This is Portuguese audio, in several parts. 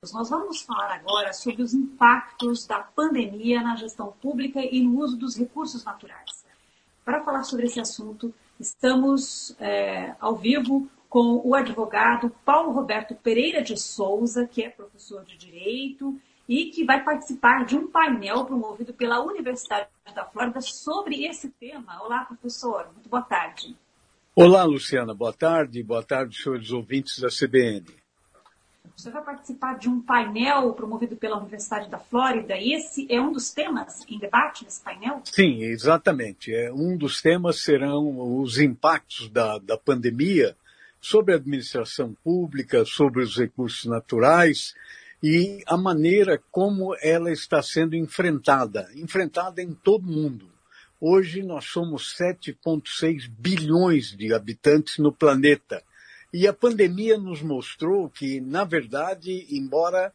Nós vamos falar agora sobre os impactos da pandemia na gestão pública e no uso dos recursos naturais. Para falar sobre esse assunto, estamos ao vivo com o advogado Paulo Roberto Pereira de Souza, que é professor de Direito e que vai participar de um painel promovido pela Universidade da Flórida sobre esse tema. Olá, professor. Muito boa tarde. Olá, Luciana. Boa tarde, senhores ouvintes da CBN. Você vai participar de um painel promovido pela Universidade da Flórida e esse é um dos temas em debate nesse painel? Sim, exatamente. Um dos temas serão os impactos da pandemia sobre a administração pública, sobre os recursos naturais e a maneira como ela está sendo enfrentada em todo o mundo. Hoje nós somos 7,6 bilhões de habitantes no planeta. E a pandemia nos mostrou que, na verdade, embora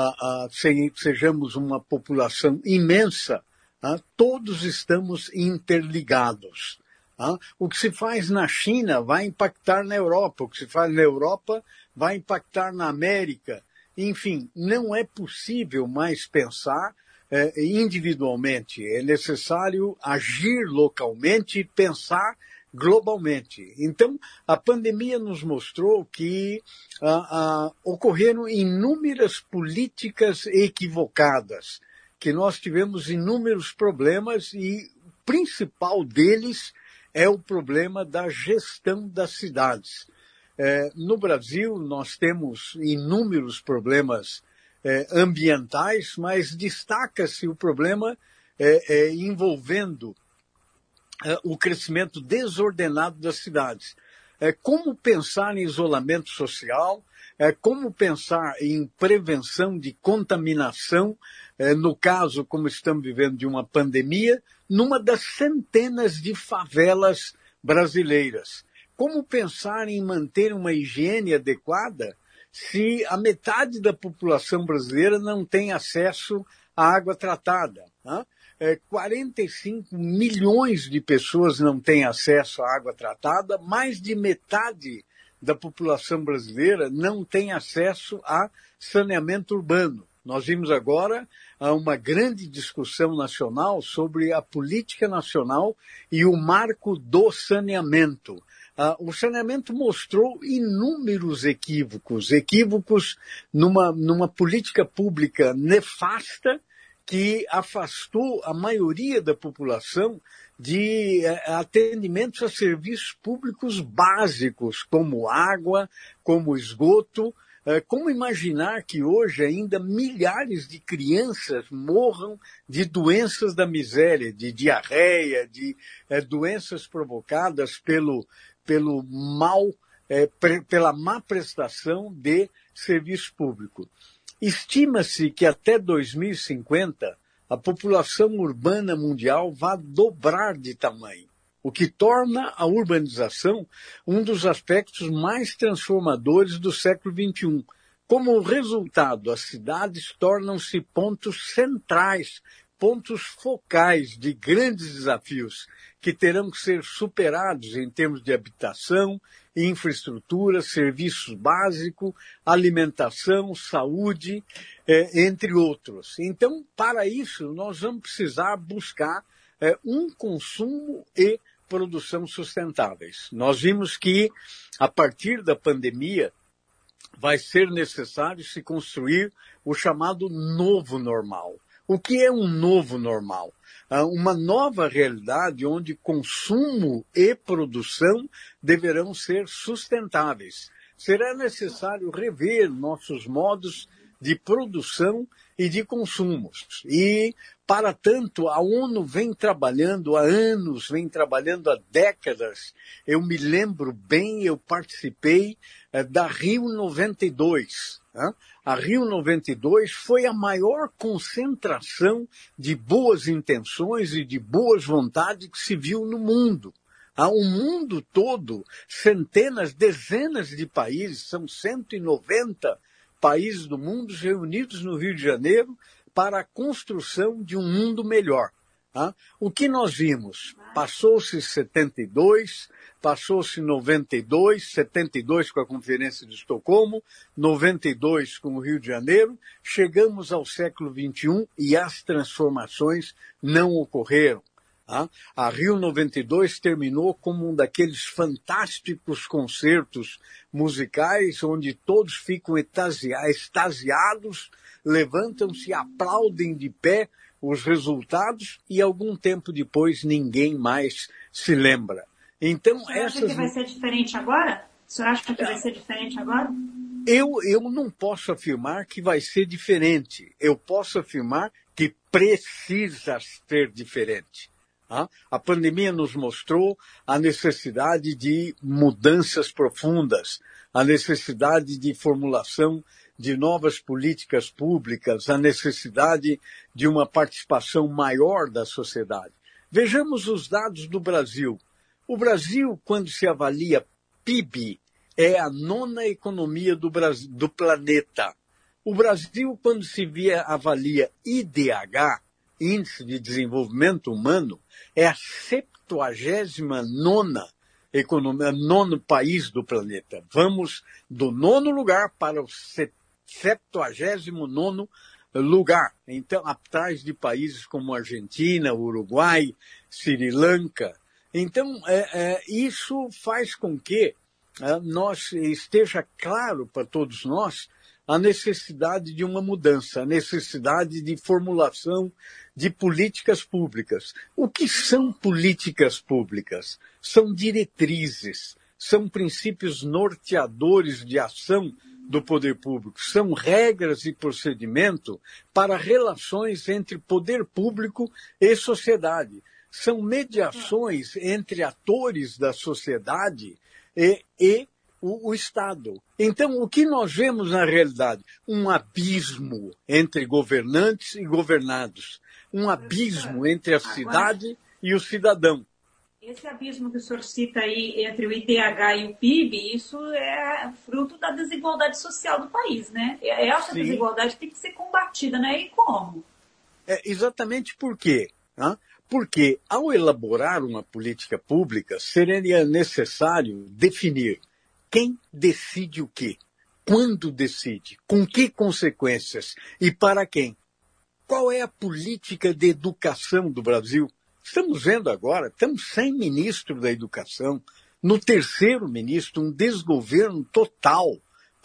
sejamos uma população imensa, todos estamos interligados. O que se faz na China vai impactar na Europa, o que se faz na Europa vai impactar na América. Enfim, não é possível mais pensar individualmente. É necessário agir localmente e pensar globalmente. Então, a pandemia nos mostrou que ocorreram inúmeras políticas equivocadas, que nós tivemos inúmeros problemas e o principal deles é o problema da gestão das cidades. No Brasil, nós temos inúmeros problemas ambientais, mas destaca-se o problema envolvendo o crescimento desordenado das cidades. Como pensar em isolamento social, como pensar em prevenção de contaminação, no caso, como estamos vivendo de uma pandemia, numa das centenas de favelas brasileiras. Como pensar em manter uma higiene adequada se a metade da população brasileira não tem acesso à água tratada? 45 milhões de pessoas não têm acesso à água tratada, mais de metade da população brasileira não tem acesso a saneamento urbano. Nós vimos agora uma grande discussão nacional sobre a política nacional e o marco do saneamento. O saneamento mostrou inúmeros equívocos numa política pública nefasta que afastou a maioria da população de atendimentos a serviços públicos básicos, como água, como esgoto. Como imaginar que hoje ainda milhares de crianças morram de doenças da miséria, de diarreia, de doenças provocadas pela má prestação de serviço público? Estima-se que até 2050 a população urbana mundial vai dobrar de tamanho, o que torna a urbanização um dos aspectos mais transformadores do século XXI. Como resultado, as cidades tornam-se pontos centrais, pontos focais de grandes desafios que terão que ser superados em termos de habitação, infraestrutura, serviços básicos, alimentação, saúde, entre outros. Então, para isso, nós vamos precisar buscar um consumo e produção sustentáveis. Nós vimos que, a partir da pandemia, vai ser necessário se construir o chamado novo normal. O que é um novo normal? Uma nova realidade onde consumo e produção deverão ser sustentáveis. Será necessário rever nossos modos de produção e de consumos. E, para tanto, a ONU vem trabalhando há anos, vem trabalhando há décadas. Eu me lembro bem, eu participei da Rio 92. A Rio 92 foi a maior concentração de boas intenções e de boas vontades que se viu no mundo. O mundo todo, centenas, dezenas de países, são 190 países do mundo reunidos no Rio de Janeiro para a construção de um mundo melhor. Tá? O que nós vimos? Passou-se 72, passou-se 92, 72 com a Conferência de Estocolmo, 92 com o Rio de Janeiro, chegamos ao século XXI e as transformações não ocorreram. Tá? A Rio 92 terminou como um daqueles fantásticos concertos musicais onde todos ficam extasiados, levantam-se, aplaudem de pé os resultados e algum tempo depois ninguém mais se lembra. Então, o senhor acha que vai ser diferente agora? O senhor acha que vai ser diferente agora? Eu não posso afirmar que vai ser diferente. Eu posso afirmar que precisa ser diferente. A pandemia nos mostrou a necessidade de mudanças profundas, a necessidade de formulação de novas políticas públicas, a necessidade de uma participação maior da sociedade. Vejamos os dados do Brasil. O Brasil, quando se avalia PIB, é a 9ª economia do planeta. O Brasil, quando se avalia IDH, Índice de Desenvolvimento Humano, é a 79ª economia, 9º país do planeta. Vamos do 9º lugar para o 79º lugar. Então, atrás de países como Argentina, Uruguai, Sri Lanka. Então, isso faz com que esteja claro para todos nós a necessidade de uma mudança, a necessidade de formulação de políticas públicas. O que são políticas públicas? São diretrizes, são princípios norteadores de ação do poder público, são regras e procedimento para relações entre poder público e sociedade. São mediações entre atores da sociedade e o Estado. Então, o que nós vemos na realidade? Um abismo entre governantes e governados. Um abismo entre a cidade e o cidadão. Esse abismo que o senhor cita aí entre o IDH e o PIB, isso é fruto da desigualdade social do país, né? Essa Sim. Desigualdade tem que ser combatida, né? E como? Exatamente por quê? Porque, ao elaborar uma política pública, seria necessário definir quem decide o quê, quando decide, com que consequências e para quem. Qual é a política de educação do Brasil? Estamos vendo agora, estamos sem ministro da educação, no 3º ministro, um desgoverno total.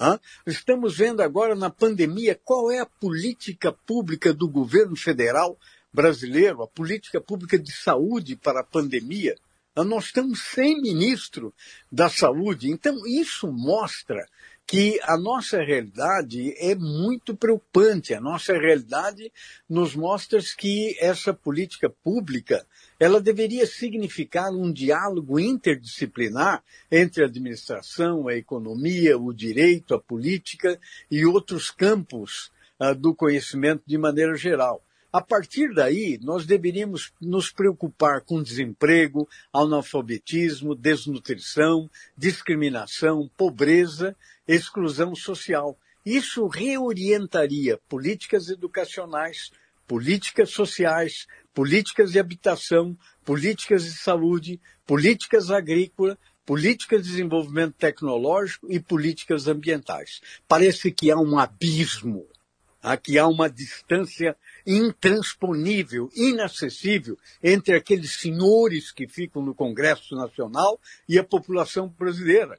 Estamos vendo agora na pandemia qual é a política pública do governo federal brasileiro, a política pública de saúde para a pandemia. Nós estamos sem ministro da saúde. Então, isso mostra que a nossa realidade é muito preocupante. A nossa realidade nos mostra que essa política pública ela deveria significar um diálogo interdisciplinar entre a administração, a economia, o direito, a política e outros campos do conhecimento de maneira geral. A partir daí, nós deveríamos nos preocupar com desemprego, analfabetismo, desnutrição, discriminação, pobreza, exclusão social. Isso reorientaria políticas educacionais, políticas sociais, políticas de habitação, políticas de saúde, políticas agrícolas, políticas de desenvolvimento tecnológico e políticas ambientais. Parece que há um abismo. Aqui há uma distância intransponível, inacessível entre aqueles senhores que ficam no Congresso Nacional e a população brasileira.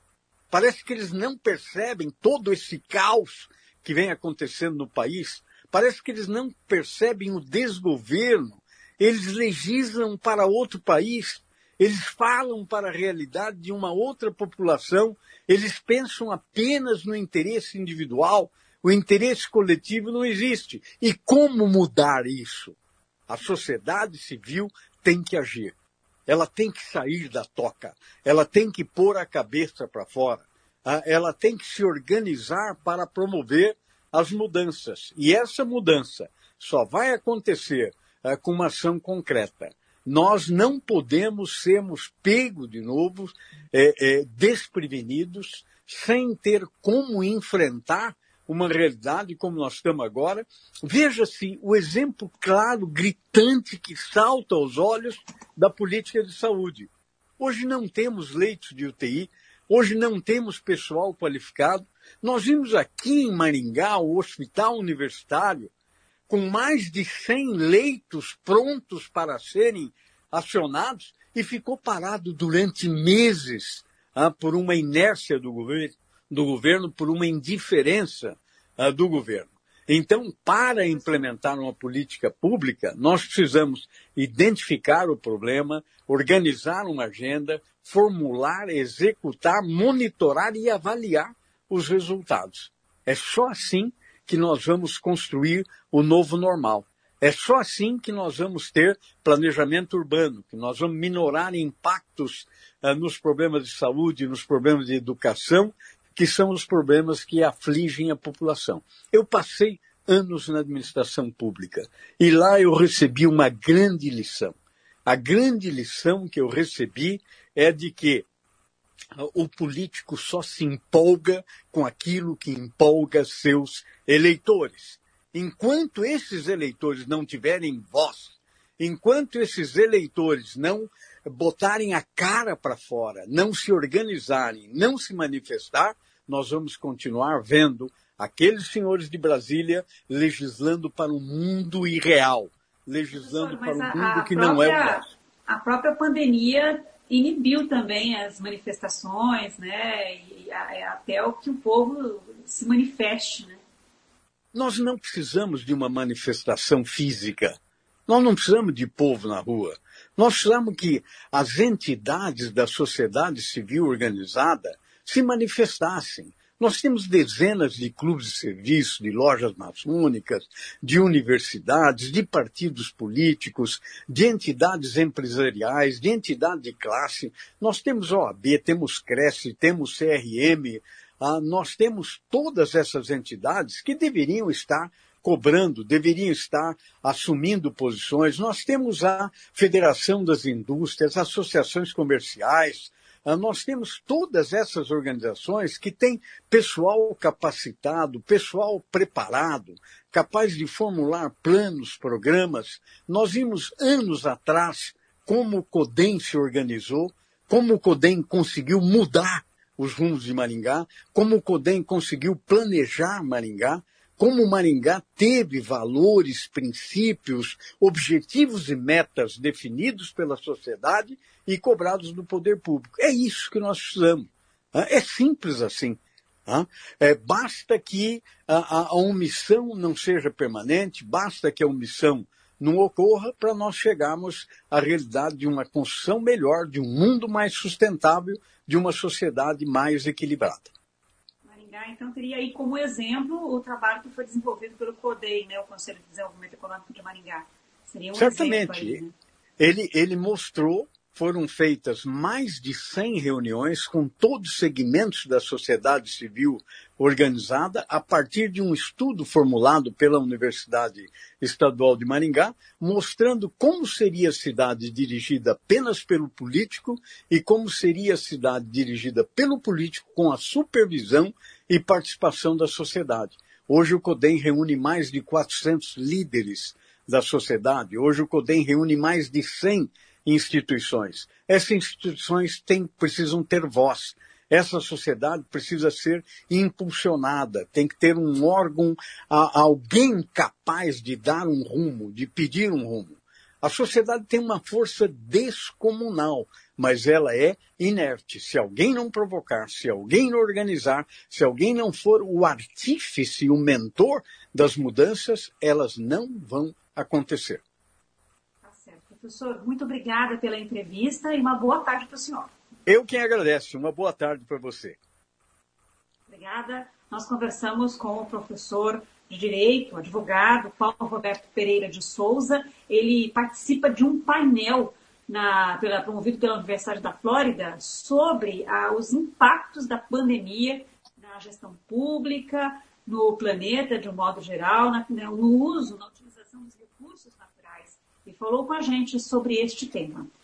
Parece que eles não percebem todo esse caos que vem acontecendo no país. Parece que eles não percebem o desgoverno. Eles legislam para outro país. Eles falam para a realidade de uma outra população. Eles pensam apenas no interesse individual. O interesse coletivo não existe. E como mudar isso? A sociedade civil tem que agir. Ela tem que sair da toca. Ela tem que pôr a cabeça para fora. Ela tem que se organizar para promover as mudanças. E essa mudança só vai acontecer com uma ação concreta. Nós não podemos sermos pegos de novo, desprevenidos, sem ter como enfrentar uma realidade como nós estamos agora. Veja-se o exemplo claro, gritante, que salta aos olhos da política de saúde. Hoje não temos leitos de UTI, hoje não temos pessoal qualificado. Nós vimos aqui em Maringá o Hospital Universitário com mais de 100 leitos prontos para serem acionados e ficou parado durante meses por uma inércia do governo, por uma indiferença do governo. Então, para implementar uma política pública, nós precisamos identificar o problema, organizar uma agenda, formular, executar, monitorar e avaliar os resultados. É só assim que nós vamos construir o novo normal. É só assim que nós vamos ter planejamento urbano, que nós vamos minorar impactos nos problemas de saúde, nos problemas de educação, que são os problemas que afligem a população. Eu passei anos na administração pública e lá eu recebi uma grande lição. A grande lição que eu recebi é de que o político só se empolga com aquilo que empolga seus eleitores. Enquanto esses eleitores não tiverem voz, enquanto esses eleitores não botarem a cara para fora, não se organizarem, não se manifestar, nós vamos continuar vendo aqueles senhores de Brasília legislando para um mundo irreal, legislando para um mundo que não é o nosso. A própria pandemia inibiu também as manifestações, né? E até o que o povo se manifeste, né? Nós não precisamos de uma manifestação física. Nós não precisamos de povo na rua. Nós precisamos que as entidades da sociedade civil organizada se manifestassem. Nós temos dezenas de clubes de serviço, de lojas maçônicas, de universidades, de partidos políticos, de entidades empresariais, de entidade de classe. Nós temos OAB, temos Cresce, temos CRM, nós temos todas essas entidades que deveriam estar cobrando, deveriam estar assumindo posições. Nós temos a Federação das Indústrias, associações comerciais. Nós temos todas essas organizações que têm pessoal capacitado, pessoal preparado, capaz de formular planos, programas. Nós vimos anos atrás como o CODEM se organizou, como o CODEM conseguiu mudar os rumos de Maringá, como o CODEM conseguiu planejar Maringá, como Maringá teve valores, princípios, objetivos e metas definidos pela sociedade e cobrados do poder público. É isso que nós precisamos. É simples assim. Basta que a omissão não seja permanente, basta que a omissão não ocorra para nós chegarmos à realidade de uma construção melhor, de um mundo mais sustentável, de uma sociedade mais equilibrada. Então, teria aí como exemplo o trabalho que foi desenvolvido pelo CODEI, né, o Conselho de Desenvolvimento Econômico de Maringá. Seria um certamente. Exemplo aí, né? Ele mostrou, foram feitas mais de 100 reuniões com todos os segmentos da sociedade civil organizada, a partir de um estudo formulado pela Universidade Estadual de Maringá, mostrando como seria a cidade dirigida apenas pelo político e como seria a cidade dirigida pelo político com a supervisão e participação da sociedade. Hoje o CODEM reúne mais de 400 líderes da sociedade. Hoje o CODEM reúne mais de 100 instituições. Essas instituições precisam ter voz. Essa sociedade precisa ser impulsionada, tem que ter um órgão, alguém capaz de dar um rumo, de pedir um rumo. A sociedade tem uma força descomunal, mas ela é inerte. Se alguém não provocar, se alguém não organizar, se alguém não for o artífice, o mentor das mudanças, elas não vão acontecer. Tá certo. Professor, muito obrigada pela entrevista e uma boa tarde para o senhor. Eu quem agradeço. Uma boa tarde para você. Obrigada. Nós conversamos com o professor de Direito, advogado, Paulo Roberto Pereira de Souza. Ele participa de um painel promovido pela Universidade da Flórida sobre os impactos da pandemia na gestão pública, no planeta de um modo geral, no uso, na utilização dos recursos naturais. E falou com a gente sobre este tema.